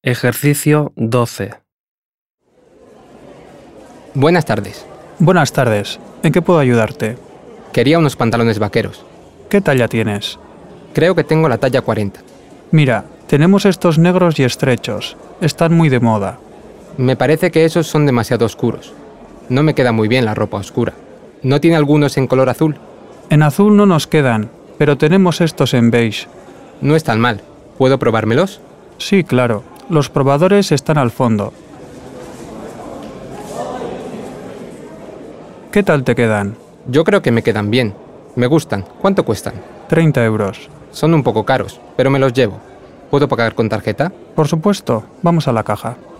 Ejercicio 12. Buenas tardes. Buenas tardes. ¿En qué puedo ayudarte? Quería unos pantalones vaqueros. ¿Qué talla tienes? Creo que tengo la talla 40. Mira, tenemos estos negros y estrechos. Están muy de moda. Me parece que esos son demasiado oscuros. No me queda muy bien la ropa oscura. ¿No tiene algunos en color azul? En azul no nos quedan, pero tenemos estos en beige. No es tan mal. ¿Puedo probármelos? Sí, claro. Los probadores están al fondo. ¿Qué tal te quedan? Yo creo que me quedan bien. Me gustan. ¿Cuánto cuestan? 30 euros. Son un poco caros, pero me los llevo. ¿Puedo pagar con tarjeta? Por supuesto. Vamos a la caja.